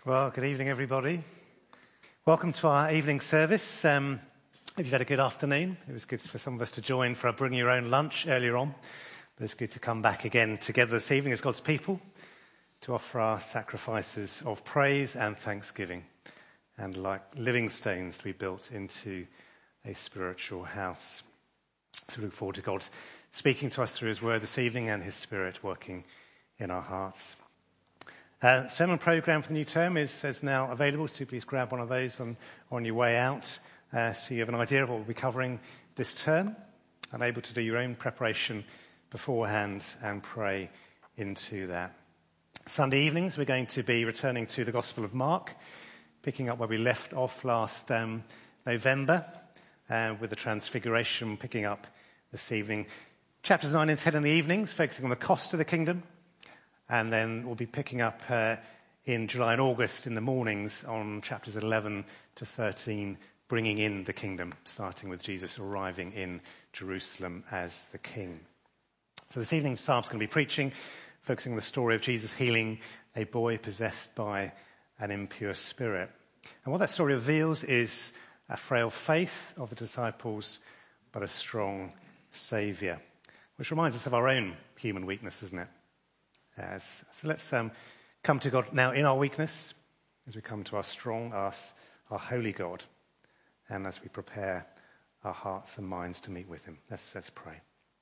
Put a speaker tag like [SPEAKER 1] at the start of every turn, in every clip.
[SPEAKER 1] Well, good evening, everybody. Welcome to our evening service. Hope you've had a good afternoon. It was good for some of us to join for our Bring Your Own lunch earlier on. But it's good to come back again together this evening as God's people to offer our sacrifices of praise and thanksgiving, and like living stones to be built into a spiritual house. So we look forward to God speaking to us through His Word this evening and His Spirit working in our hearts. Sermon programme for the new term is now available, so please grab one of those on your way out, so you have an idea of what we'll be covering this term and able to do your own preparation beforehand and pray into that. Sunday evenings we're going to be returning to the Gospel of Mark, picking up where we left off last November with the Transfiguration, picking up this evening. Chapters 9 and 10 in the evenings, focusing on the cost of the kingdom. And then we'll be picking up in July and August in the mornings on chapters 11 to 13, bringing in the kingdom, starting with Jesus arriving in Jerusalem as the king. So this evening, Sam's going to be preaching, focusing on the story of Jesus healing a boy possessed by an impure spirit. And what that story reveals is a frail faith of the disciples, but a strong Saviour, which reminds us of our own human weakness, doesn't it? So let's come to God now in our weakness, as we come to our strong, our holy God, and as we prepare our hearts and minds to meet with Him. Let's pray.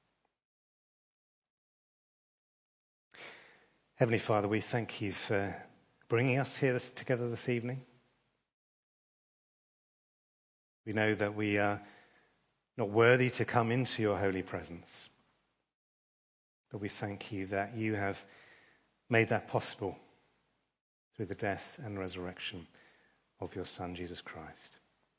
[SPEAKER 1] Heavenly Father, we thank You for bringing us here together this evening. We know that we are not worthy to come into Your holy presence, but we thank You that You have made that possible through the death and resurrection of Your Son, Jesus Christ.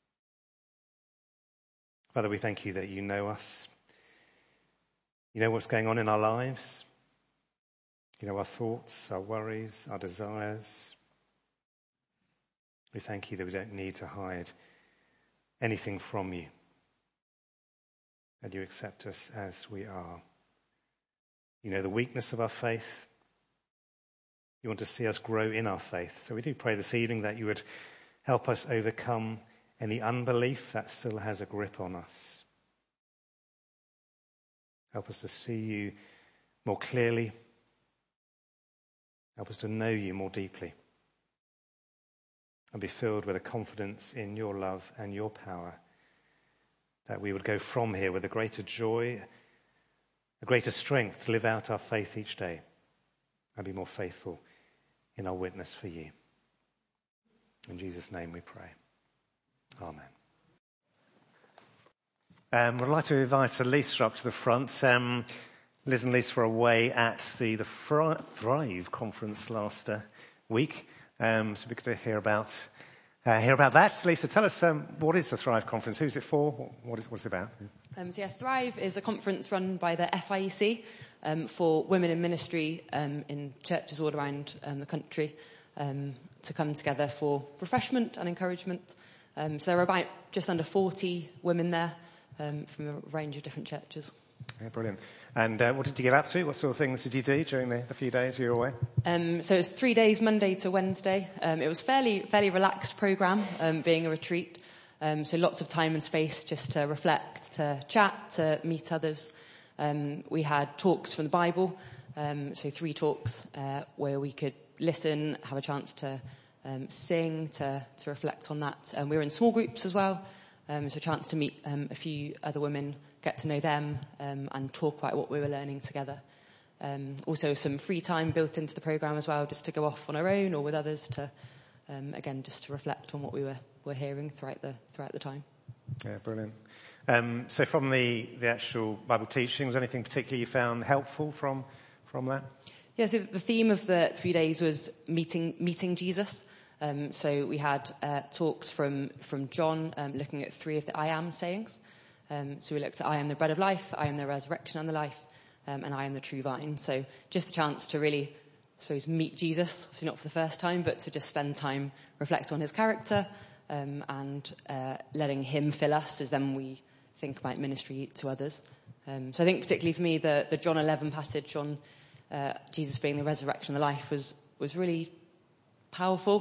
[SPEAKER 1] Father, we thank You that You know us. You know what's going on in our lives. You know our thoughts, our worries, our desires. We thank You that we don't need to hide anything from You, that You accept us as we are. You know the weakness of our faith. You want to see us grow in our faith. So we do pray this evening that You would help us overcome any unbelief that still has a grip on us. Help us to see You more clearly. Help us to know You more deeply. And be filled with a confidence in Your love and Your power, that we would go from here with a greater joy, a greater strength to live out our faith each day and be more faithful in our witness for You. In Jesus' name we pray. Amen. I'd like to invite Lisa up to the front. Liz and Lisa were away at the Thrive conference last week, so we could hear about that. Lisa, tell us what is the Thrive conference? Who's it for? What's it about?
[SPEAKER 2] Thrive is a conference run by the FIEC for women in ministry in churches all around the country to come together for refreshment and encouragement. So there are about just under 40 women there from a range of different churches.
[SPEAKER 1] Yeah, brilliant. And what did you get up to? What sort of things did you do during the few days you were away?
[SPEAKER 2] So it was 3 days, Monday to Wednesday. It was fairly relaxed programme, being a retreat. So lots of time and space just to reflect, to chat, to meet others. We had talks from the Bible, so 3 talks where we could listen, have a chance to sing, to reflect on that. We were in small groups as well, so a chance to meet a few other women, get to know them, and talk about what we were learning together. Also some free time built into the programme as well, just to go off on our own or with others to, again, just to reflect on what we were hearing throughout the time.
[SPEAKER 1] Yeah, brilliant. So from the actual Bible teaching, was anything particularly you found helpful from that?
[SPEAKER 2] Yeah, so the theme of the 3 days was meeting Jesus. So we had talks from John, looking at 3 of the I am sayings. So we looked at I am the bread of life, I am the resurrection and the life, and I am the true vine. So just a chance to really, I suppose, meet Jesus, obviously not for the first time, but to just spend time, reflect on His character, and letting Him fill us as then we think about ministry to others. So I think particularly for me, the John 11 passage on Jesus being the resurrection and the life was really powerful.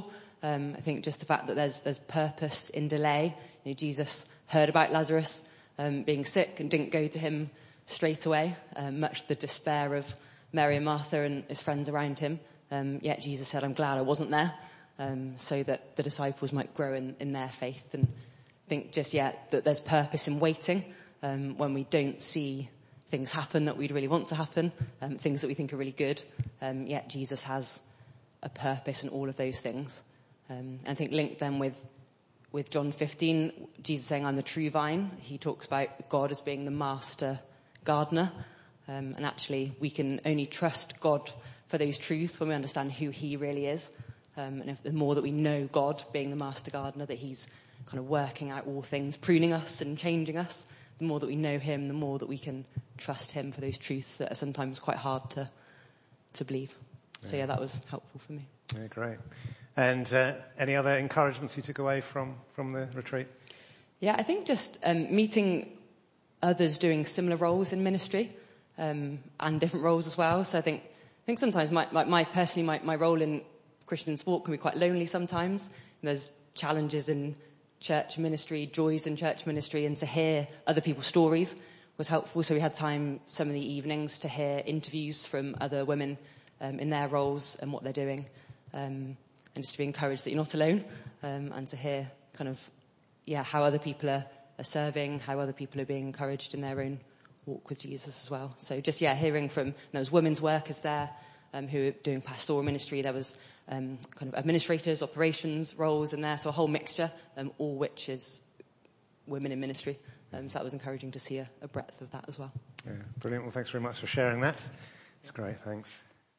[SPEAKER 2] I think just the fact that there's purpose in delay. Jesus heard about Lazarus being sick and didn't go to him straight away, much to the despair of Mary and Martha and his friends around him. Yet Jesus said, I'm glad I wasn't there, so that the disciples might grow in their faith. And I think that there's purpose in waiting when we don't see things happen that we'd really want to happen, things that we think are really good. Yet Jesus has a purpose in all of those things. I think linked then with John 15, Jesus saying, I'm the true vine. He talks about God as being the master gardener. And actually, we can only trust God for those truths when we understand who he really is. And if the more that we know God being the master gardener, that he's kind of working out all things, pruning us and changing us, the more that we know him, the more that we can trust him for those truths that are sometimes quite hard to believe. So that was helpful for me.
[SPEAKER 1] Yeah, great. And any other encouragements you took away from the retreat?
[SPEAKER 2] Yeah, I think just meeting others doing similar roles in ministry and different roles as well. So I think sometimes my role in Christian sport can be quite lonely sometimes. There's challenges in church ministry, joys in church ministry, and to hear other people's stories was helpful. So we had time some of the evenings to hear interviews from other women in their roles and what they're doing, and just to be encouraged that you're not alone, and to hear kind of how other people are serving, how other people are being encouraged in their own walk with Jesus as well. So just hearing from there was women's workers there who are doing pastoral ministry. There was kind of administrators, operations roles in there, so a whole mixture, all which is women in ministry. So that was encouraging to see a breadth of that as well.
[SPEAKER 1] Yeah, brilliant. Well, thanks very much for sharing that. It's great, thanks.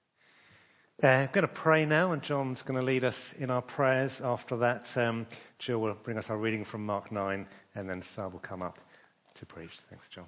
[SPEAKER 1] I'm going to pray now, and John's going to lead us in our prayers. After that, Jill will bring us our reading from Mark 9, and then Sal will come up to preach. Thanks, John.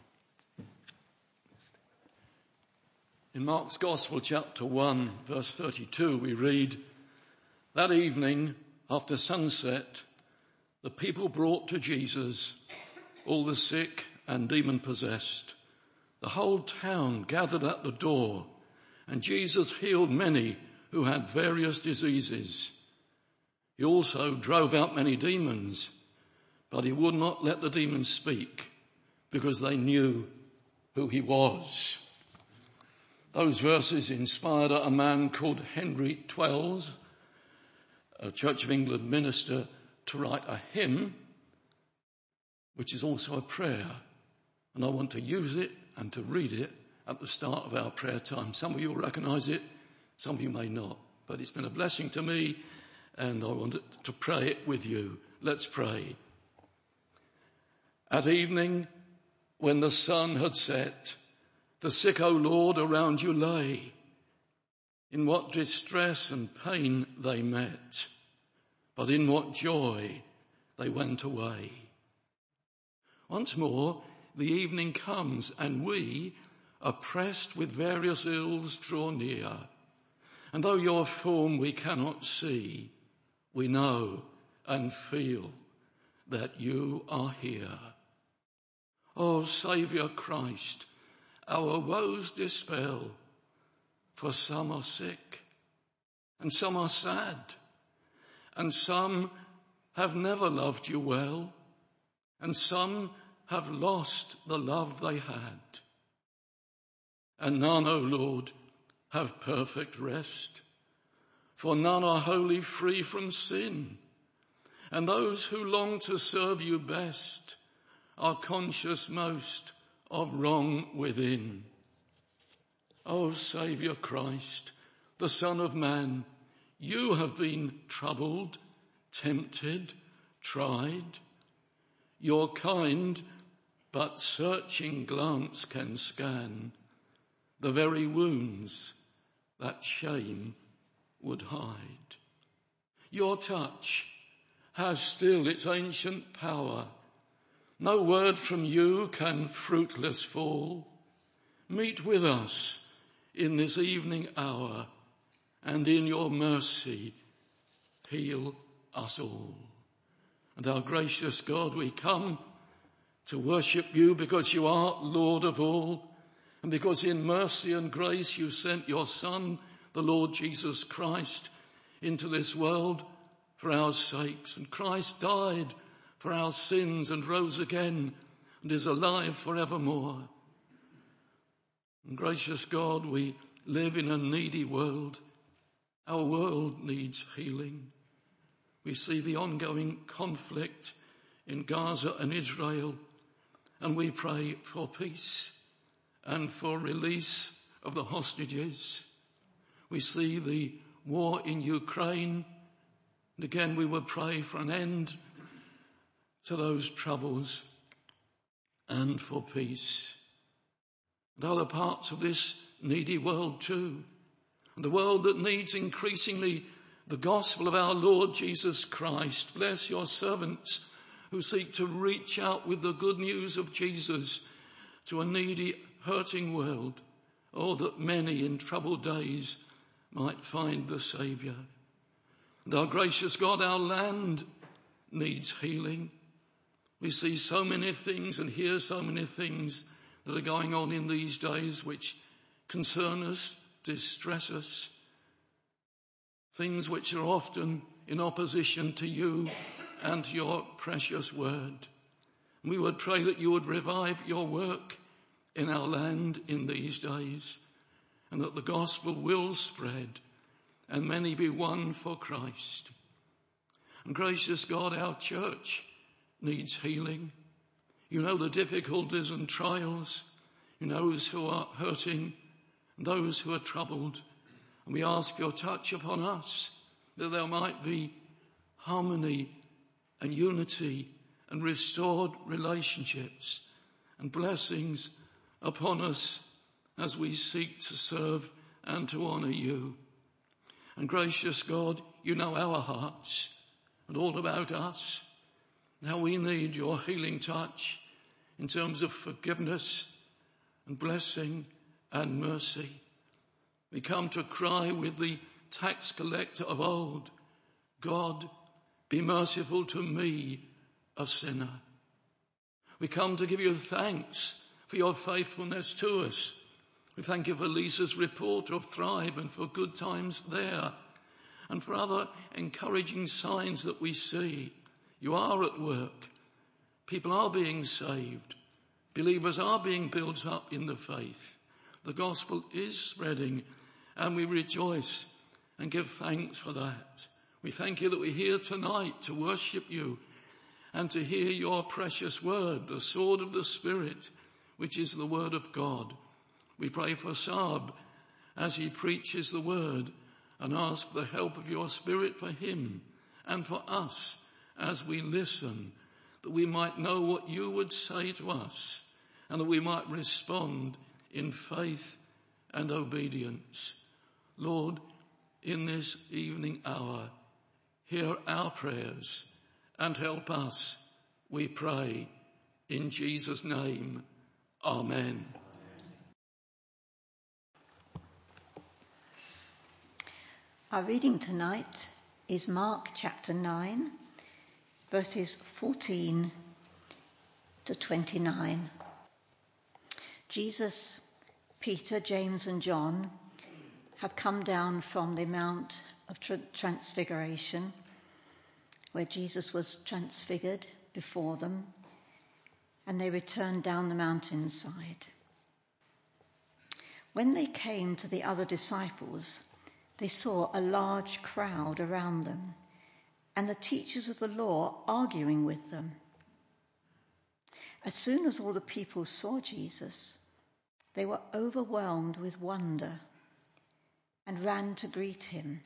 [SPEAKER 3] In Mark's Gospel, chapter 1, verse 32, we read, that evening, after sunset, the people brought to Jesus all the sick and demon-possessed. The whole town gathered at the door, and Jesus healed many who had various diseases. He also drove out many demons, but he would not let the demons speak because they knew who he was. Those verses inspired a man called Henry Twells, a Church of England minister, to write a hymn, which is also a prayer. And I want to use it and to read it at the start of our prayer time. Some of you will recognise it, some of you may not. But it's been a blessing to me, and I wanted to pray it with you. Let's pray. At evening, when the sun had set, the sick, O Lord, around you lay. In what distress and pain they met, but in what joy they went away. Once more, the evening comes, and we, oppressed with various ills, draw near. And though your form we cannot see, we know and feel that you are here. O Saviour Christ, our woes dispel, for some are sick, and some are sad, and some have never loved you well, and some have lost the love they had. And none, O Lord, have perfect rest, for none are wholly free from sin, and those who long to serve you best are conscious most of wrong within. O Saviour Christ, the Son of Man, you have been troubled, tempted, tried. Your kind but searching glance can scan the very wounds that shame would hide. Your touch has still its ancient power. No word from you can fruitless fall. Meet with us in this evening hour, and in your mercy heal us all. And our gracious God, we come to worship you because you are Lord of all, and because in mercy and grace you sent your Son, the Lord Jesus Christ, into this world for our sakes, and Christ died for our sins and rose again and is alive forevermore. And gracious God, we live in a needy world. Our world needs healing. We see the ongoing conflict in Gaza and Israel, and we pray for peace and for release of the hostages. We see the war in Ukraine, and again we will pray for an end to those troubles and for peace. And other parts of this needy world too, and the world that needs increasingly the gospel of our Lord Jesus Christ. Bless your servants who seek to reach out with the good news of Jesus to a needy, hurting world. Oh, that many in troubled days might find the Saviour. And our gracious God, our land needs healing. We see so many things and hear so many things that are going on in these days which concern us, distress us, things which are often in opposition to you and to your precious word. We would pray that you would revive your work in our land in these days, and that the gospel will spread and many be won for Christ. And gracious God, our church needs healing. You know the difficulties and trials. You know those who are hurting and those who are troubled. And we ask your touch upon us, that there might be harmony and unity and restored relationships and blessings upon us as we seek to serve and to honour you. And gracious God, you know our hearts and all about us, and how we need your healing touch in terms of forgiveness and blessing and mercy. We come to cry with the tax collector of old, God, be merciful to me, a sinner. We come to give you thanks for your faithfulness to us. We thank you for Lisa's report of Thrive and for good times there, and for other encouraging signs that we see. You are at work. People are being saved. Believers are being built up in the faith. The gospel is spreading, and we rejoice and give thanks for that. We thank you that we're here tonight to worship you and to hear your precious word, the sword of the Spirit, which is the word of God. We pray for Saab as he preaches the word, and ask the help of your Spirit for him and for us as we listen, that we might know what you would say to us, and that we might respond in faith and obedience. Lord, in this evening hour, hear our prayers and help us, we pray, in Jesus' name. Amen.
[SPEAKER 4] Our reading tonight is Mark chapter 9, verses 14 to 29. Jesus, Peter, James and John have come down from the Mount of Transfiguration, where Jesus was transfigured before them, and they returned down the mountainside. When they came to the other disciples, they saw a large crowd around them, and the teachers of the law arguing with them. As soon as all the people saw Jesus, they were overwhelmed with wonder and ran to greet him.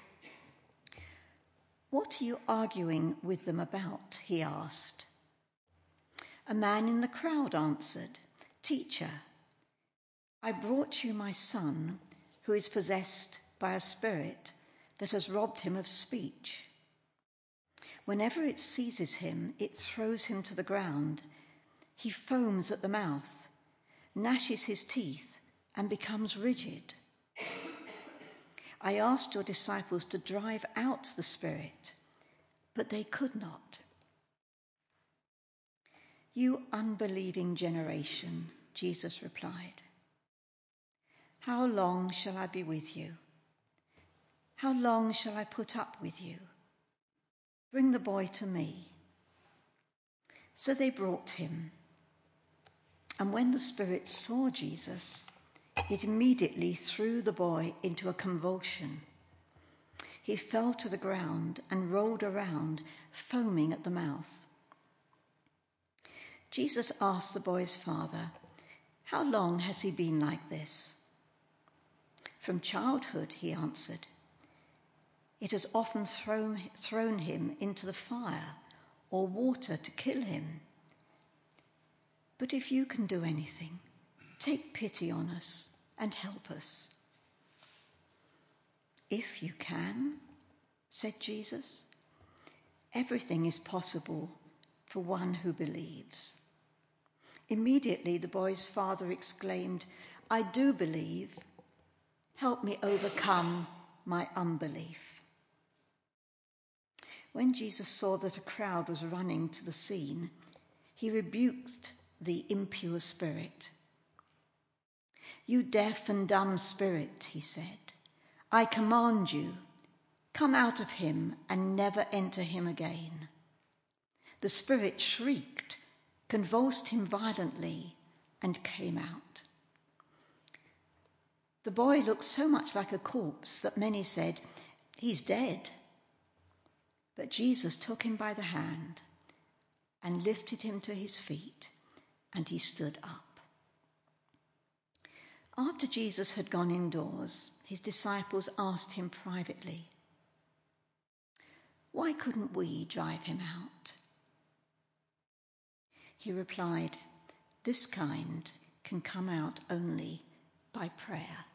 [SPEAKER 4] "What are you arguing with them about?" he asked. A man in the crowd answered, "Teacher, I brought you my son, who is possessed by a spirit that has robbed him of speech. Whenever it seizes him, it throws him to the ground. He foams at the mouth, gnashes his teeth, and becomes rigid. I asked your disciples to drive out the spirit, but they could not." "You unbelieving generation," Jesus replied, "how long shall I be with you? How long shall I put up with you? "Bring the boy to me." So they brought him. And when the spirit saw Jesus, it immediately threw the boy into a convulsion. He fell to the ground and rolled around, foaming at the mouth. Jesus asked the boy's father, "How long has he been like this?" "From childhood," he answered. "It has often thrown him into the fire or water to kill him. But if you can do anything, take pity on us and help us." "If you can," said Jesus, "everything is possible for one who believes." Immediately the boy's father exclaimed, "I do believe. Help me overcome my unbelief." When Jesus saw that a crowd was running to the scene, he rebuked the impure spirit. "You deaf and dumb spirit," he said, "I command you, come out of him and never enter him again." The spirit shrieked, convulsed him violently, and came out. The boy looked so much like a corpse that many said, "He's dead." But Jesus took him by the hand and lifted him to his feet, and he stood up. After Jesus had gone indoors, his disciples asked him privately, "Why couldn't we drive him out?" He replied, "This kind can come out only by prayer."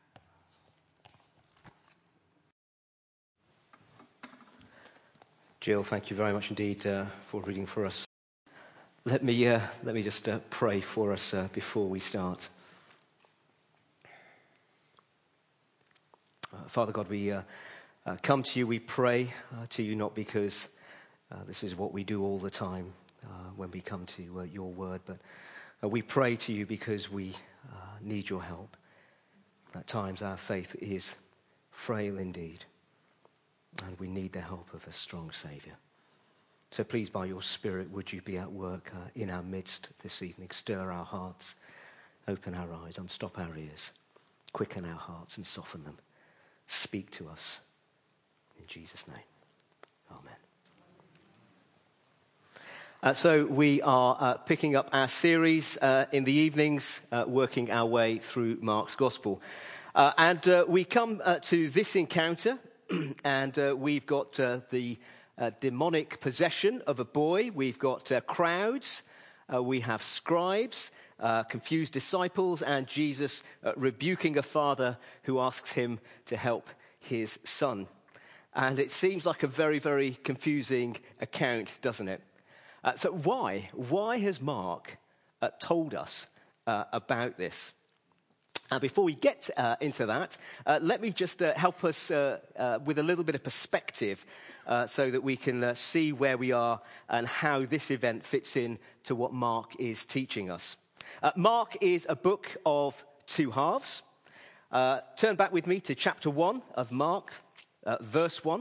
[SPEAKER 5] Jill, thank you very much indeed for reading for us. Let me just pray for us before we start. Father God, we come to you, we pray to you not because this is what we do all the time when we come to your word, but we pray to you because we need your help. At times our faith is frail indeed, and we need the help of a strong Saviour. So please, by your Spirit, would you be at work in our midst this evening. Stir our hearts, open our eyes, unstop our ears, quicken our hearts and soften them. Speak to us. In Jesus' name, amen. So we are picking up our series in the evenings, working our way through Mark's Gospel. And we come to this encounter, and we've got the demonic possession of a boy. We've got crowds. We have scribes, confused disciples, and Jesus rebuking a father who asks him to help his son. And it seems like a very, very confusing account, doesn't it? So why? Why has Mark told us about this? Before we get into that, let me just help us with a little bit of perspective so that we can see where we are and how this event fits in to what Mark is teaching us. Mark is a book of two halves. Turn back with me to chapter 1 of Mark, verse 1.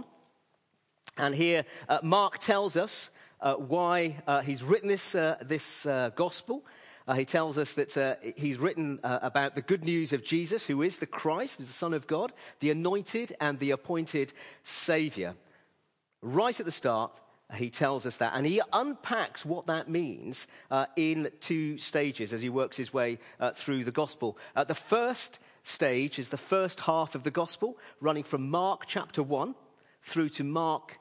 [SPEAKER 5] And here Mark tells us why he's written this gospel. He tells us that he's written about the good news of Jesus, who is the Christ, the Son of God, the anointed and the appointed Saviour. Right at the start, he tells us that. And he unpacks what that means in two stages as he works his way through the gospel. The first stage is the first half of the gospel, running from Mark chapter 1 through to Mark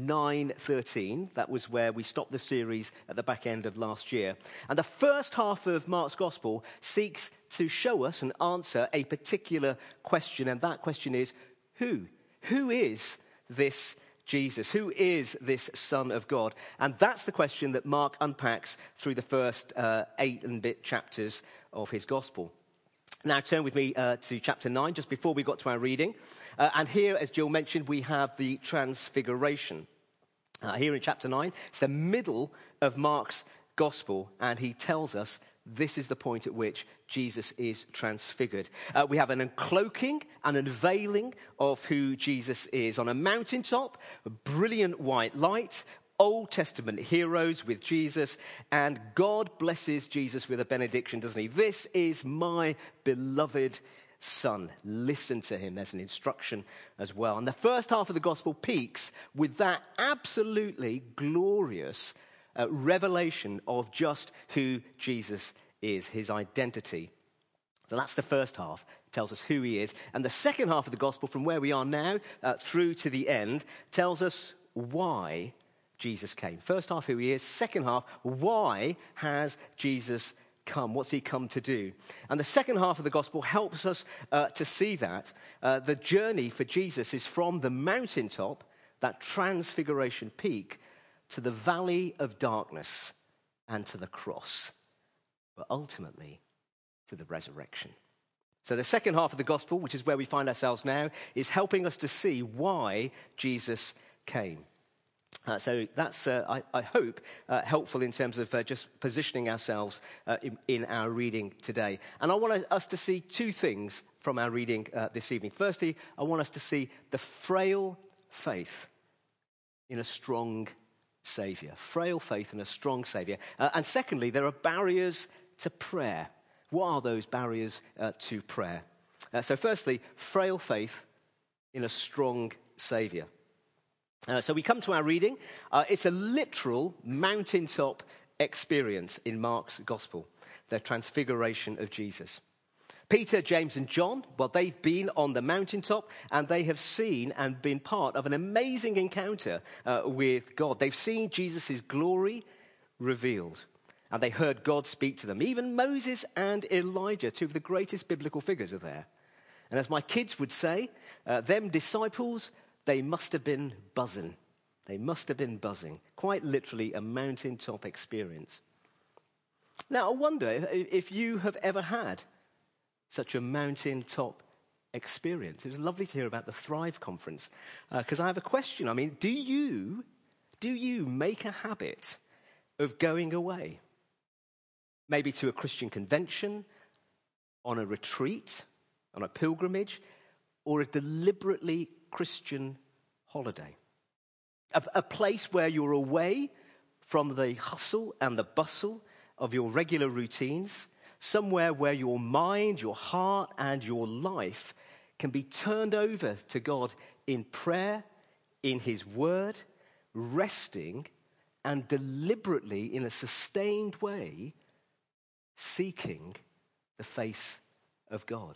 [SPEAKER 5] 9:13. That was where we stopped the series at the back end of last year. And the first half of Mark's Gospel seeks to show us and answer a particular question. And that question is, who? Who is this Jesus? Who is this Son of God? And that's the question that Mark unpacks through the first 8 and bit chapters of his Gospel. Now turn with me to chapter 9, just before we got to our reading. And here, as Jill mentioned, we have the Transfiguration. Here in chapter 9, it's the middle of Mark's Gospel, and he tells us this is the point at which Jesus is transfigured. We have an uncloaking and unveiling of who Jesus is. On a mountaintop, a brilliant white light, Old Testament heroes with Jesus, and God blesses Jesus with a benediction, doesn't he? This is my beloved Son. Listen to him. There's an instruction as well. And the first half of the gospel peaks with that absolutely glorious revelation of just who Jesus is, his identity. So that's the first half. It tells us who he is. And the second half of the gospel, from where we are now through to the end, tells us why Jesus came. First half, who he is. Second half, why has Jesus come? What's he come to do? And the second half of the gospel helps us to see that the journey for Jesus is from the mountaintop, that transfiguration peak, to the valley of darkness and to the cross, but ultimately to the resurrection. So the second half of the gospel, which is where we find ourselves now, is helping us to see why Jesus came. So that's, I hope, helpful in terms of just positioning ourselves in our reading today. And I want us to see two things from our reading this evening. Firstly, I want us to see the frail faith in a strong Saviour. Frail faith in a strong Saviour. And secondly, there are barriers to prayer. What are those barriers to prayer? So firstly, frail faith in a strong Saviour. So we come to our reading. It's a literal mountaintop experience in Mark's gospel, the transfiguration of Jesus. Peter, James and John, well, they've been on the mountaintop and they have seen and been part of an amazing encounter with God. They've seen Jesus' glory revealed and they heard God speak to them. Even Moses and Elijah, two of the greatest biblical figures, are there. And as my kids would say, them disciples, they must have been buzzing. They must have been buzzing. Quite literally a mountaintop experience. Now, I wonder if you have ever had such a mountaintop experience. It was lovely to hear about the Thrive conference. Because I have a question. I mean, do you make a habit of going away? Maybe to a Christian convention, on a retreat, on a pilgrimage, or a deliberately Christian holiday. A place where you're away from the hustle and the bustle of your regular routines, somewhere where your mind, your heart, and your life can be turned over to God in prayer, in his word, resting, and deliberately, in a sustained way, seeking the face of God.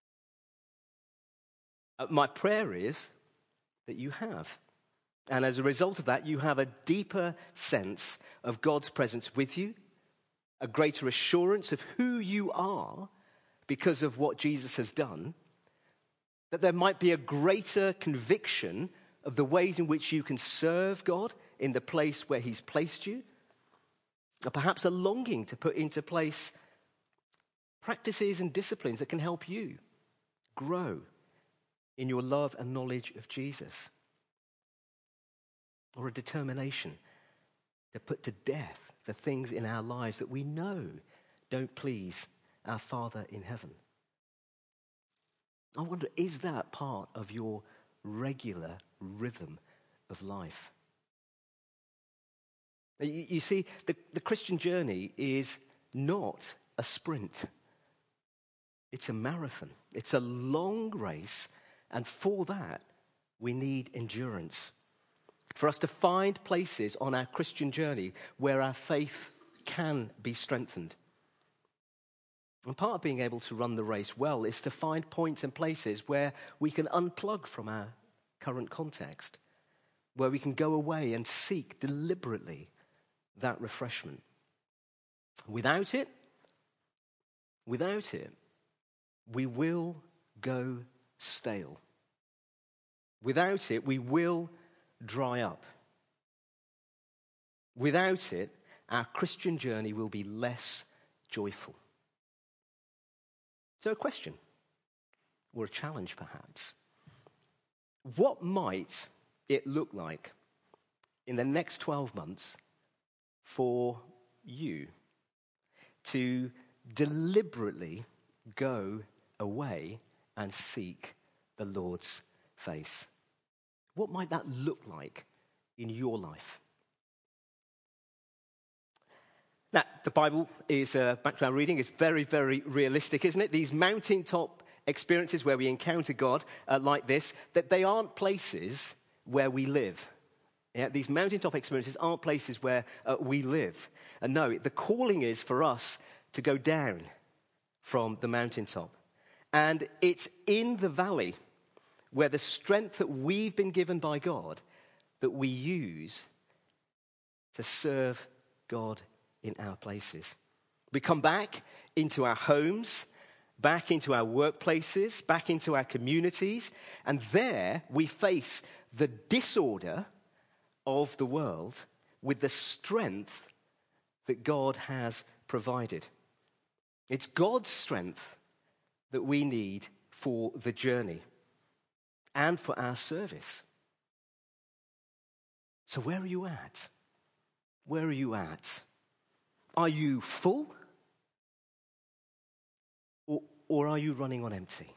[SPEAKER 5] My prayer is that you have. And as a result of that, you have a deeper sense of God's presence with you, a greater assurance of who you are because of what Jesus has done, that there might be a greater conviction of the ways in which you can serve God in the place where he's placed you, or perhaps a longing to put into place practices and disciplines that can help you grow in your love and knowledge of Jesus. Or a determination to put to death the things in our lives that we know don't please our Father in heaven. I wonder, is that part of your regular rhythm of life? You see, the Christian journey is not a sprint. It's a marathon. It's a long race. And for that, we need endurance. For us to find places on our Christian journey where our faith can be strengthened. And part of being able to run the race well is to find points and places where we can unplug from our current context, where we can go away and seek deliberately that refreshment. Without it, we will go stale. Without it, we will dry up. Without it, our Christian journey will be less joyful. So a question, or a challenge perhaps. What might it look like in the next 12 months for you to deliberately go away and seek the Lord's face? What might that look like in your life? Now, the Bible is, back to our reading, is very, very realistic, isn't it? These mountaintop experiences where we encounter God like this, that they aren't places where we live. Yeah, these mountaintop experiences aren't places where we live. And no, the calling is for us to go down from the mountaintop. And it's in the valley where the strength that we've been given by God that we use to serve God in our places. We come back into our homes, back into our workplaces, back into our communities, and there we face the disorder of the world with the strength that God has provided. It's God's strength that we need for the journey and for our service. So where are you at? Where are you at? Are you full? Or are you running on empty?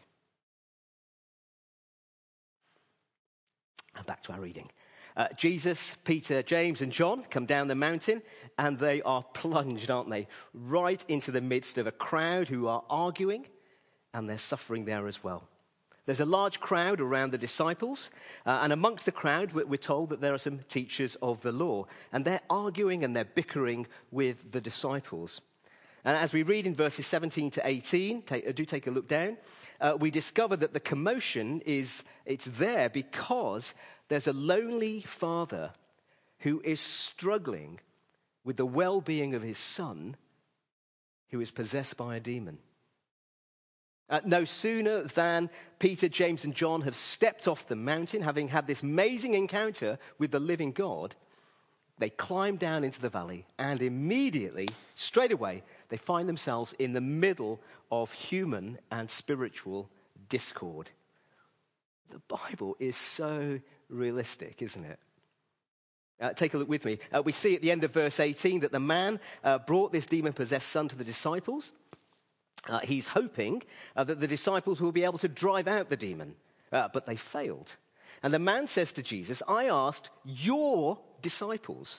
[SPEAKER 5] And back to our reading. Jesus, Peter, James, and John come down the mountain, and they are plunged, aren't they? Right into the midst of a crowd who are arguing, and they're suffering there as well. There's a large crowd around the disciples, and amongst the crowd, we're told that there are some teachers of the law, and they're arguing and they're bickering with the disciples. And as we read in verses 17 to 18, do take a look down, we discover that the commotion it's there because there's a lonely father who is struggling with the well-being of his son who is possessed by a demon. No sooner than Peter, James, and John have stepped off the mountain, having had this amazing encounter with the living God, they climb down into the valley, and immediately, straight away, they find themselves in the middle of human and spiritual discord. The Bible is so realistic, isn't it? Take a look with me. We see at the end of verse 18 that the man brought this demon-possessed son to the disciples. He's hoping that the disciples will be able to drive out the demon, but they failed. And the man says to Jesus, I asked your disciples,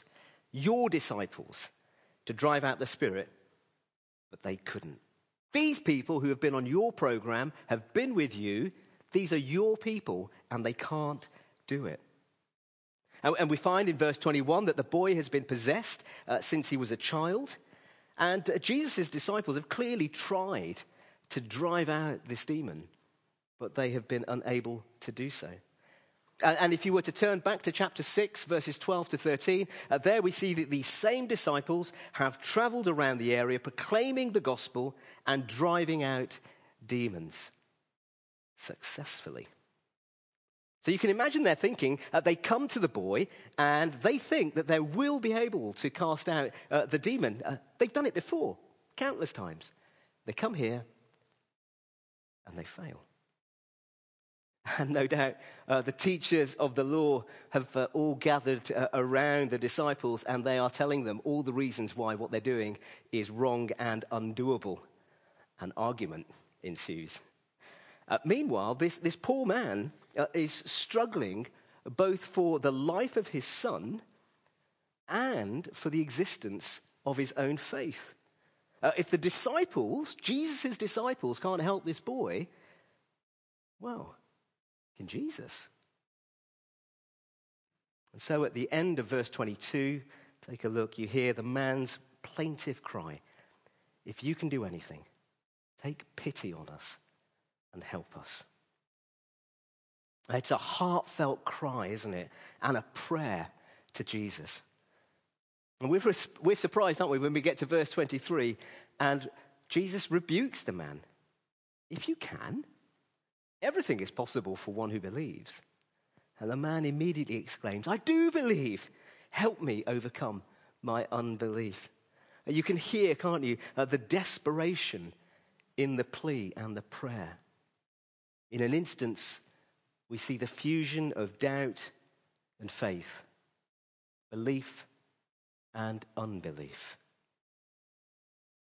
[SPEAKER 5] to drive out the spirit, but they couldn't. These people who have been on your program have been with you. These are your people, and they can't do it. And we find in verse 21 that the boy has been possessed since he was a child. And Jesus' disciples have clearly tried to drive out this demon, but they have been unable to do so. And if you were to turn back to chapter 6, verses 12 to 13, there we see that these same disciples have traveled around the area proclaiming the gospel and driving out demons successfully. So you can imagine their thinking. They come to the boy and they think that they will be able to cast out the demon. They've done it before, countless times. They come here and they fail. And no doubt the teachers of the law have all gathered around the disciples, and they are telling them all the reasons why what they're doing is wrong and undoable. An argument ensues. Meanwhile, this poor man is struggling both for the life of his son and for the existence of his own faith. If the disciples, Jesus' disciples, can't help this boy, well, can Jesus? And so at the end of verse 22, take a look, you hear the man's plaintive cry. If you can do anything, take pity on us and help us. It's a heartfelt cry, isn't it? And a prayer to Jesus. And we're surprised, aren't we, when we get to verse 23 and Jesus rebukes the man. If you can, everything is possible for one who believes. And the man immediately exclaims, I do believe. Help me overcome my unbelief. You can hear, can't you, the desperation in the plea and the prayer. In an instance, we see the fusion of doubt and faith, belief and unbelief.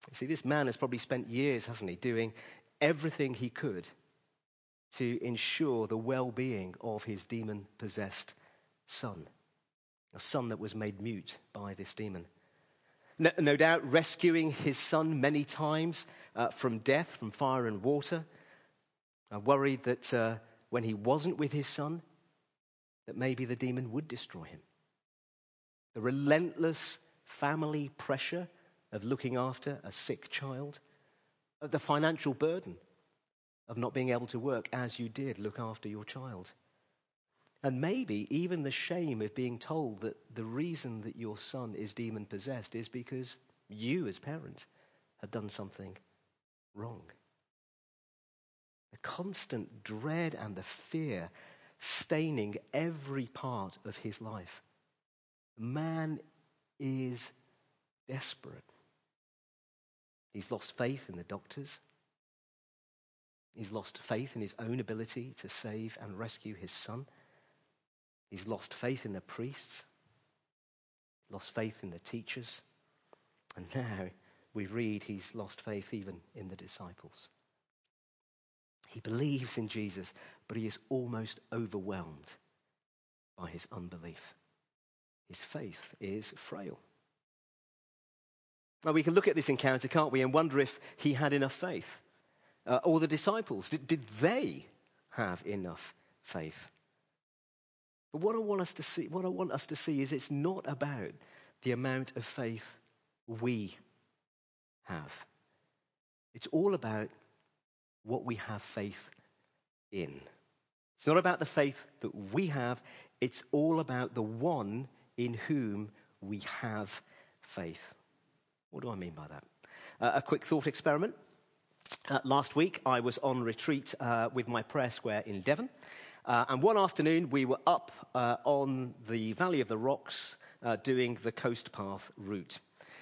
[SPEAKER 5] You see, this man has probably spent years, hasn't he, doing everything he could to ensure the well-being of his demon-possessed son, a son that was made mute by this demon. No doubt rescuing his son many times from death, from fire and water, worried that when he wasn't with his son, that maybe the demon would destroy him. The relentless family pressure of looking after a sick child, the financial burden of not being able to work as you did look after your child. And maybe even the shame of being told that the reason that your son is demon-possessed is because you as parents had done something wrong. The constant dread and the fear staining every part of his life. Man is desperate. He's lost faith in the doctors. He's lost faith in his own ability to save and rescue his son. He's lost faith in the priests, lost faith in the teachers, and now we read he's lost faith even in the disciples. He believes in Jesus, but he is almost overwhelmed by his unbelief. His faith is frail. Now we can look at this encounter, can't we, and wonder if he had enough faith. Or the disciples, did they have enough faith? But what I want us to see is it's not about the amount of faith we have. It's all about what we have faith in. It's not about the faith that we have. It's all about the one in whom we have faith. What do I mean by that? A quick thought experiment. Last week, I was on retreat with my prayer square in Devon. And one afternoon, we were up on the Valley of the Rocks doing the Coast Path route.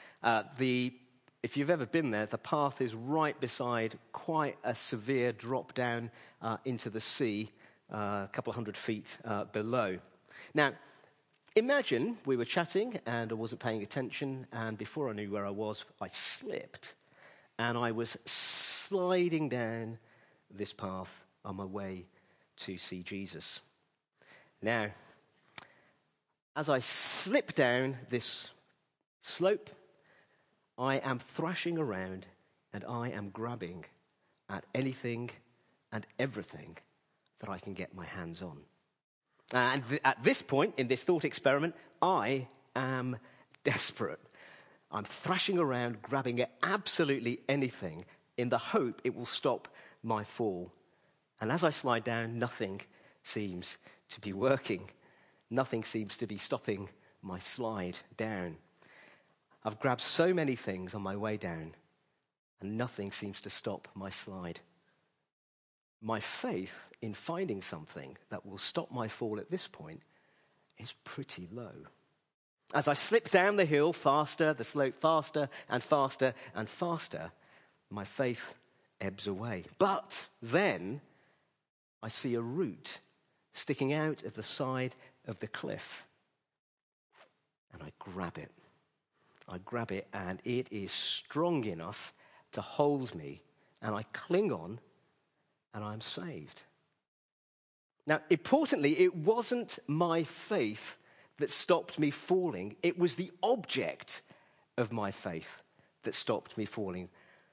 [SPEAKER 5] If you've ever been there, the path is right beside quite a severe drop down into the sea, a couple of 100 feet below. Now, imagine we were chatting and I wasn't paying attention, and before I knew where I was, I slipped. And I was sliding down this path on my way to see Jesus. Now, as I slip down this slope, I am thrashing around and I am grabbing at anything and everything that I can get my hands on. And at this point in this thought experiment, I am desperate. I'm thrashing around, grabbing at absolutely anything in the hope it will stop my fall. And as I slide down, nothing seems to be working. Nothing seems to be stopping my slide down. I've grabbed so many things on my way down, and nothing seems to stop my slide. My faith in finding something that will stop my fall at this point is pretty low. As I slip down the hill faster, the slope faster and faster and faster, my faith ebbs away. But then I see a root sticking out of the side of the cliff. And I grab it. I grab it, and it is strong enough to hold me. And I cling on, and I'm saved. Now, importantly, it wasn't my faith that stopped me falling. It was the object of my faith that stopped me falling.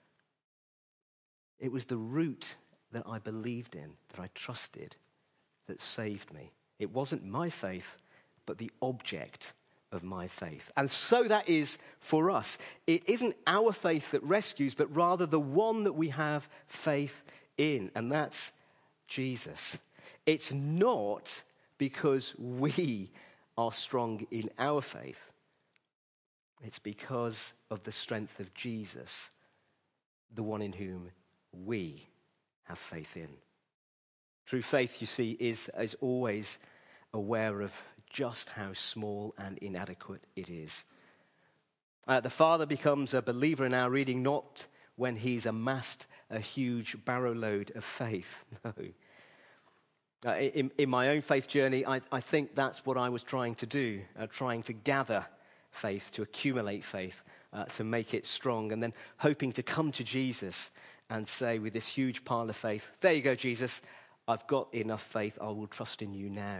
[SPEAKER 5] It was the root that I believed in, that I trusted, that saved me. It wasn't my faith, but the object of my faith. And so that is for us. It isn't our faith that rescues, but rather the one that we have faith in, and that's Jesus. It's not because we are strong in our faith. It's because of the strength of Jesus, the one in whom we have faith in. True faith, you see, is always aware of just how small and inadequate it is. The father becomes a believer in our reading not when he's amassed a huge barrow load of faith. No. In my own faith journey, I think that's what I was trying to do, trying to gather faith, to accumulate faith. to make it strong, and then hoping to come to Jesus and say with this huge pile of faith, there you go, Jesus, I've got enough faith, I will trust in you now.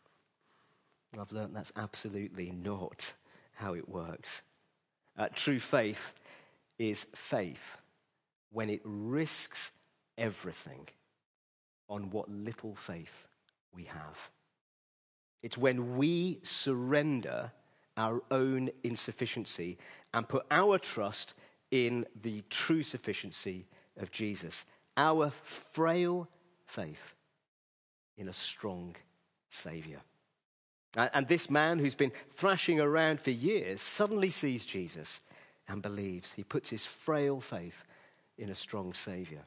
[SPEAKER 5] I've learned that's absolutely not how it works. True faith is faith when it risks everything on what little faith we have. It's when we surrender our own insufficiency and put our trust in the true sufficiency of Jesus. Our frail faith in a strong Saviour. And this man who's been thrashing around for years suddenly sees Jesus and believes. He puts his frail faith in a strong Saviour.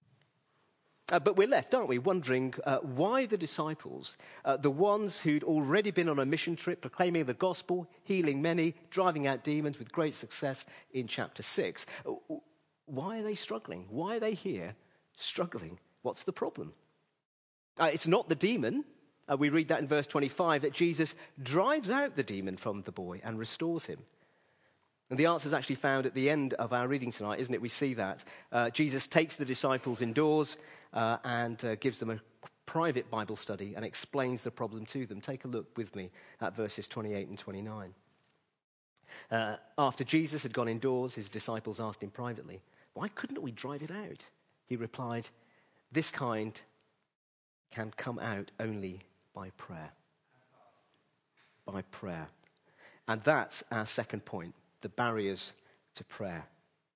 [SPEAKER 5] But we're left, aren't we, wondering why the disciples, the ones who'd already been on a mission trip, proclaiming the gospel, healing many, driving out demons with great success in chapter 6, why are they struggling? Why are they here struggling? What's the problem? It's not the demon. We read that in verse 25, that Jesus drives out the demon from the boy and restores him. And the answer is actually found at the end of our reading tonight, isn't it? We see that. Jesus takes the disciples indoors and gives them a private Bible study and explains the problem to them. Take a look with me at verses 28 and 29. After Jesus had gone indoors, his disciples asked him privately, why couldn't we drive it out? He replied, this kind can come out only by prayer. By prayer. And that's our second point. The barriers to prayer.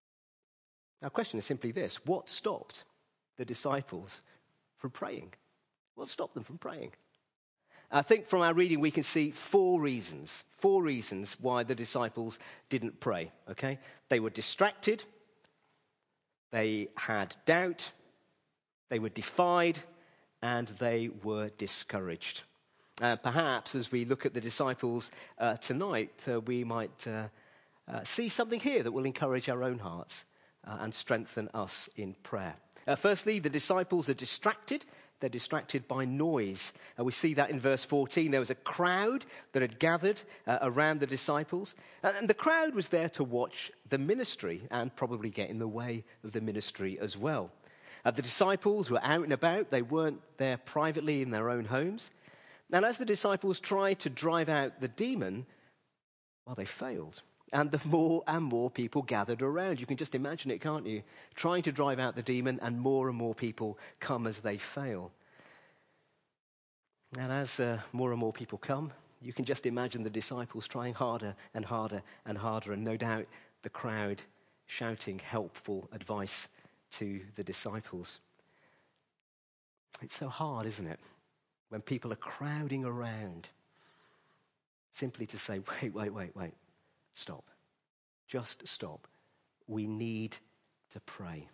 [SPEAKER 5] Our question is simply this. What stopped the disciples from praying? What stopped them from praying? I think from our reading we can see four reasons why the disciples didn't pray. Okay? They were distracted, they had doubt, they were defied, and they were discouraged. Perhaps as we look at the disciples tonight, we might see something here that will encourage our own hearts and strengthen us in prayer. Firstly, the disciples are distracted. They're distracted by noise. We see that in verse 14. There was a crowd that had gathered around the disciples. And the crowd was there to watch the ministry and probably get in the way of the ministry as well. The disciples were out and about. They weren't there privately in their own homes. And as the disciples tried to drive out the demon, well, they failed. And the more and more people gathered around. You can just imagine it, can't you? Trying to drive out the demon, and more people come as they fail. And as more and more people come, you can just imagine the disciples trying harder and harder and harder, and no doubt the crowd shouting helpful advice to the disciples. It's so hard, isn't it? When people are crowding around, simply to say, wait. Stop. Just stop. We need to pray.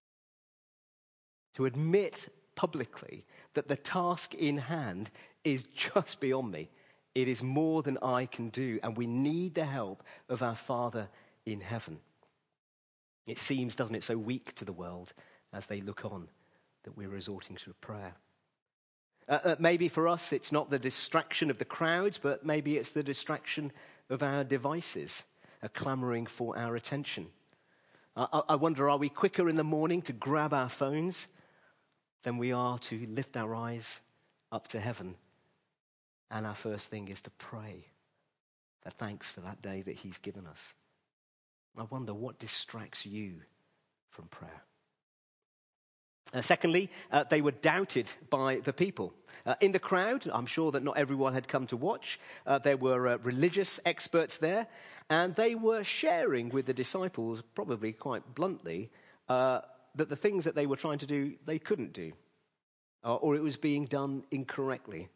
[SPEAKER 5] To admit publicly that the task in hand is just beyond me. It is more than I can do, and we need the help of our Father in heaven. It seems, doesn't it, so weak to the world as they look on that we're resorting to prayer. Maybe for us it's not the distraction of the crowds, but maybe it's the distraction of our devices, clamouring for our attention. I wonder, are we quicker in the morning to grab our phones than we are to lift our eyes up to heaven? And our first thing is to pray for thanks for that day that he's given us. I wonder what distracts you from prayer. Secondly, they were doubted by the people. In the crowd, I'm sure that not everyone had come to watch. There were religious experts there, and they were sharing with the disciples, probably quite bluntly, that the things that they were trying to do, they couldn't do, or it was being done incorrectly.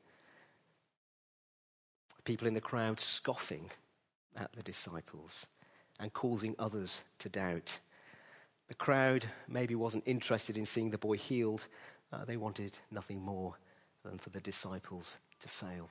[SPEAKER 5] People in the crowd scoffing at the disciples and causing others to doubt. The crowd maybe wasn't interested in seeing the boy healed. They wanted nothing more than for the disciples to fail.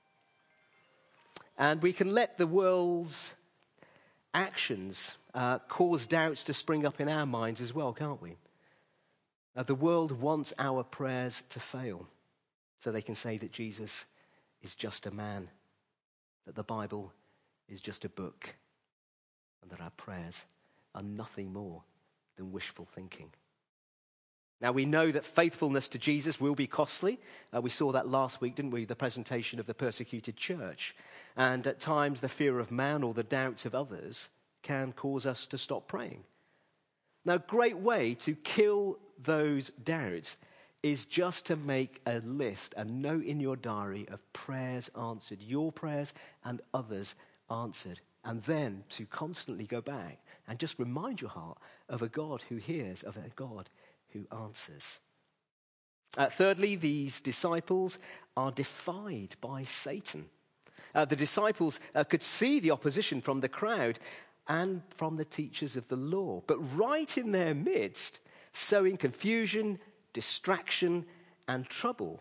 [SPEAKER 5] And we can let the world's actions cause doubts to spring up in our minds as well, can't we? The world wants our prayers to fail so they can say that Jesus is just a man, that the Bible is just a book, and that our prayers are nothing more than wishful thinking. Now, we know that faithfulness to Jesus will be costly. We saw that last week, didn't we? The presentation of the persecuted church. And at times, the fear of man or the doubts of others can cause us to stop praying. Now, a great way to kill those doubts is just to make a list, a note in your diary of prayers answered, your prayers and others answered. And then to constantly go back and just remind your heart of a God who hears, of a God who answers. Thirdly, these disciples are defied by Satan. The disciples could see the opposition from the crowd and from the teachers of the law. But right in their midst, sowing confusion, distraction, and trouble,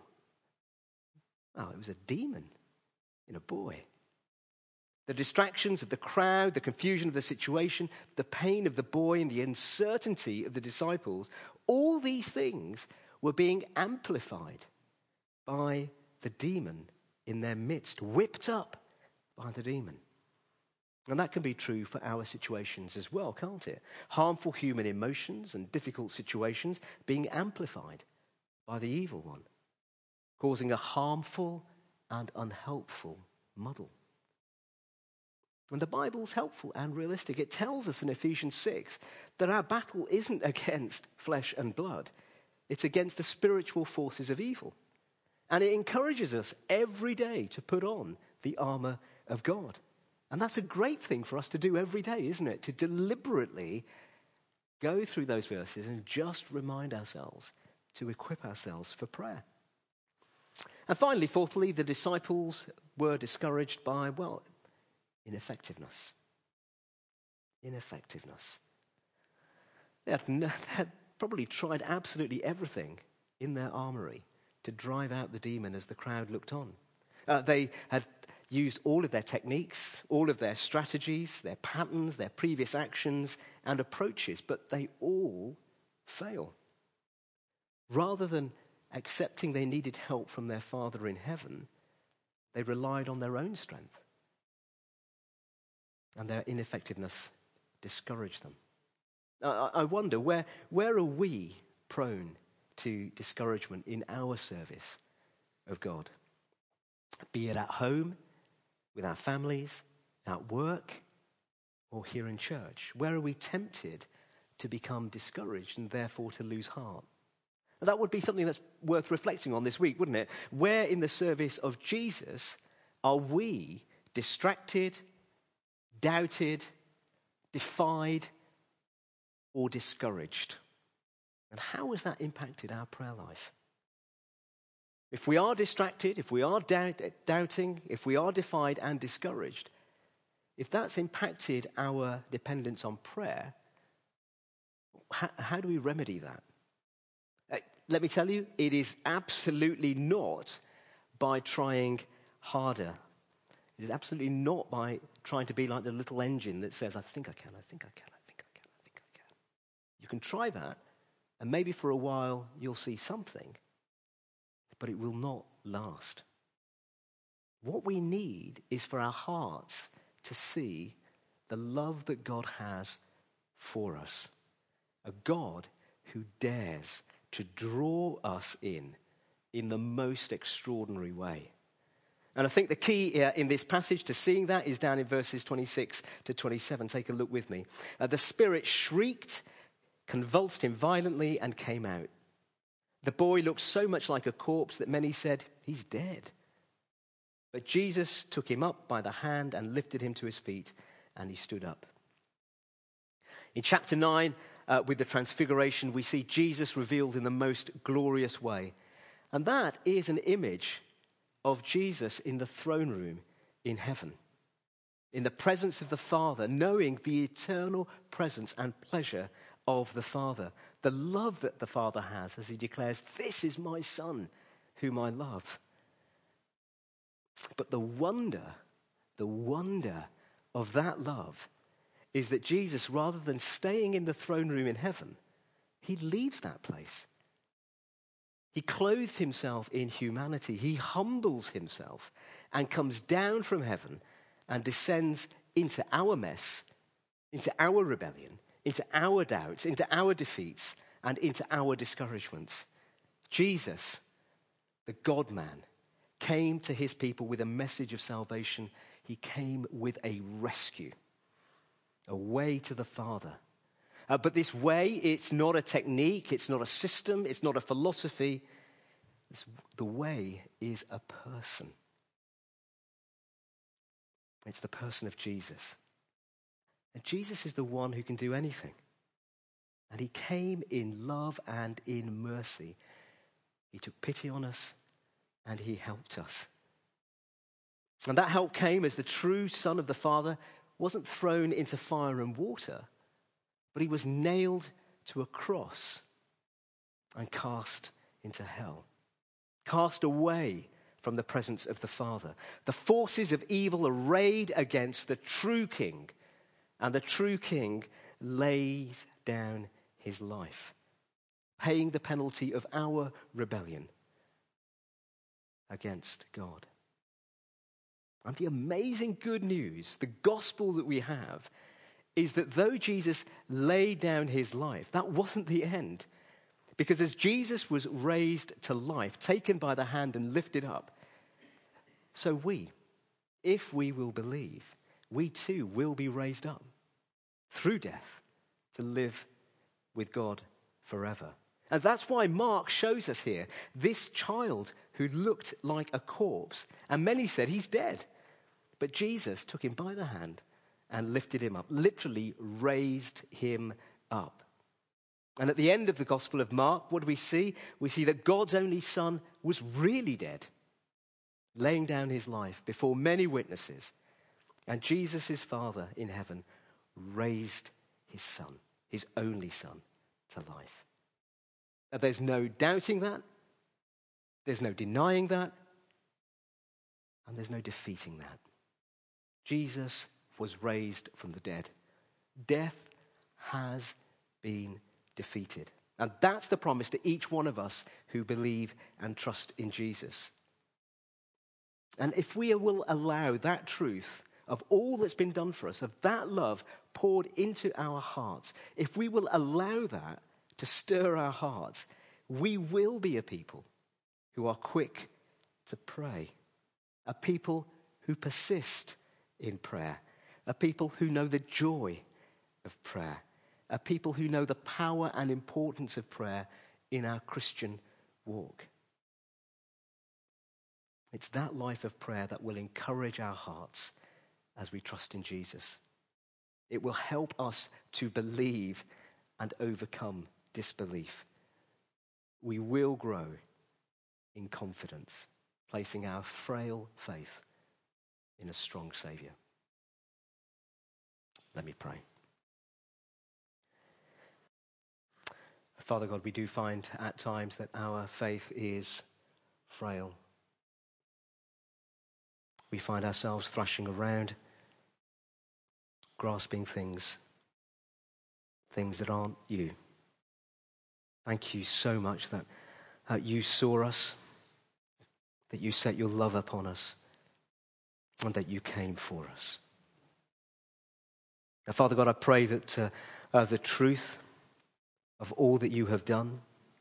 [SPEAKER 5] it was a demon in a boy. The distractions of the crowd, the confusion of the situation, the pain of the boy, and the uncertainty of the disciples, all these things were being amplified by the demon in their midst, whipped up by the demon. And that can be true for our situations as well, can't it? Harmful human emotions and difficult situations being amplified by the evil one, causing a harmful and unhelpful muddle. And the Bible's helpful and realistic. It tells us in Ephesians 6 that our battle isn't against flesh and blood. It's against the spiritual forces of evil. And it encourages us every day to put on the armor of God. And that's a great thing for us to do every day, isn't it? To deliberately go through those verses and just remind ourselves to equip ourselves for prayer. And finally, fourthly, the disciples were discouraged by, ineffectiveness. Ineffectiveness. They had probably tried absolutely everything in their armory to drive out the demon as the crowd looked on. They had used all of their techniques, all of their strategies, their patterns, their previous actions and approaches, but they all fail. Rather than accepting they needed help from their Father in heaven, they relied on their own strength. And their ineffectiveness discouraged them. I wonder, where are we prone to discouragement in our service of God? Be it at home, with our families, at work, or here in church. Where are we tempted to become discouraged and therefore to lose heart? And that would be something that's worth reflecting on this week, wouldn't it? Where in the service of Jesus are we distracted, doubted, defied, or discouraged? And how has that impacted our prayer life? If we are distracted, if we are doubting, if we are defied and discouraged, if that's impacted our dependence on prayer, how do we remedy that? Let me tell you, it is absolutely not by trying harder. It is absolutely not by trying to be like the little engine that says, I think I can, I think I can, I think I can, I think I can. You can try that, and maybe for a while you'll see something, but it will not last. What we need is for our hearts to see the love that God has for us. A God who dares to draw us in the most extraordinary way. And I think the key in this passage to seeing that is down in verses 26 to 27. Take a look with me. The Spirit shrieked, convulsed him violently, and came out. The boy looked so much like a corpse that many said, he's dead. But Jesus took him up by the hand and lifted him to his feet, and he stood up. In chapter 9, with the transfiguration, we see Jesus revealed in the most glorious way. And that is an image of Jesus in the throne room in heaven, in the presence of the Father, knowing the eternal presence and pleasure of the Father, the love that the Father has as he declares, this is my Son whom I love. But the wonder of that love is that Jesus, rather than staying in the throne room in heaven, he leaves that place. He clothes himself in humanity. He humbles himself and comes down from heaven and descends into our mess, into our rebellion, into our doubts, into our defeats, and into our discouragements. Jesus, the God-man, came to his people with a message of salvation. He came with a rescue, a way to the Father. But this way, it's not a technique, it's not a system, it's not a philosophy. The way is a person. It's the person of Jesus. And Jesus is the one who can do anything. And he came in love and in mercy. He took pity on us and he helped us. And that help came as the true Son of the Father wasn't thrown into fire and water, but he was nailed to a cross and cast into hell, cast away from the presence of the Father. The forces of evil arrayed against the true King, and the true King lays down his life, paying the penalty of our rebellion against God. And the amazing good news, the gospel that we have, is that though Jesus laid down his life, that wasn't the end. Because as Jesus was raised to life, taken by the hand and lifted up, so we, if we will believe, we too will be raised up through death to live with God forever. And that's why Mark shows us here this child who looked like a corpse. And many said he's dead. But Jesus took him by the hand and lifted him up, literally raised him up. And at the end of the Gospel of Mark, what do we see? We see that God's only Son was really dead, laying down his life before many witnesses. And Jesus, his Father in heaven, raised his Son, his only Son, to life. And there's no doubting that. There's no denying that. And there's no defeating that. Jesus was raised from the dead. Death has been defeated. And that's the promise to each one of us who believe and trust in Jesus. And if we will allow that truth of all that's been done for us, of that love poured into our hearts, if we will allow that to stir our hearts, we will be a people who are quick to pray, a people who persist in prayer, a people who know the joy of prayer, a people who know the power and importance of prayer in our Christian walk. It's that life of prayer that will encourage our hearts as we trust in Jesus. It will help us to believe and overcome disbelief. We will grow in confidence, placing our frail faith in a strong Saviour. Let me pray. Father God, we do find at times that our faith is frail. We find ourselves thrashing around, grasping things that aren't you. Thank you so much that you saw us, that you set your love upon us, and that you came for us. Now, Father God, I pray that the truth of all that you have done,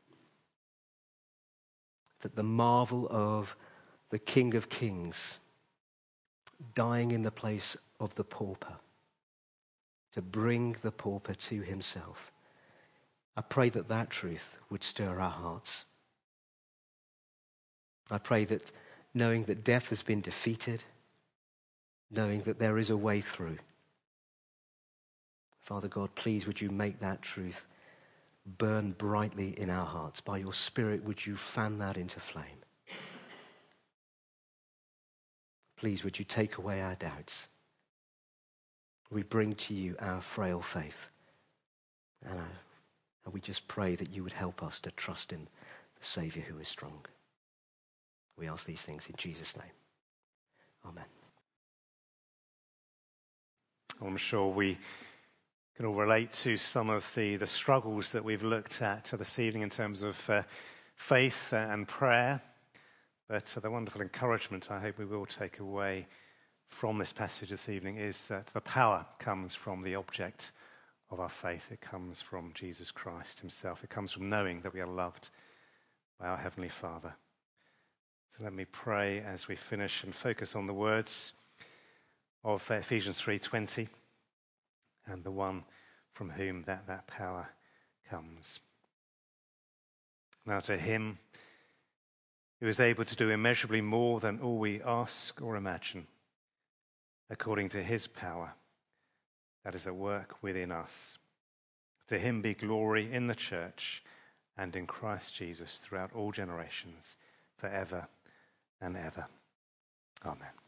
[SPEAKER 5] that the marvel of the King of Kings dying in the place of the pauper to bring the pauper to himself, I pray that that truth would stir our hearts. I pray that knowing that death has been defeated, knowing that there is a way through, Father God, please would you make that truth burn brightly in our hearts. By your Spirit, would you fan that into flame? Please would you take away our doubts. We bring to you our frail faith. And we just pray that you would help us to trust in the Saviour who is strong. We ask these things in Jesus' name. Amen.
[SPEAKER 1] I'm sure we can all relate to some of the struggles that we've looked at this evening in terms of faith and prayer. But the wonderful encouragement I hope we will take away from this passage this evening is that the power comes from the object of our faith. It comes from Jesus Christ himself. It comes from knowing that we are loved by our Heavenly Father. So let me pray as we finish and focus on the words of Ephesians 3:20 and the one from whom that power comes. Now to him who is able to do immeasurably more than all we ask or imagine, according to his power that is at work within us. To him be glory in the church and in Christ Jesus throughout all generations, forever and ever. Amen.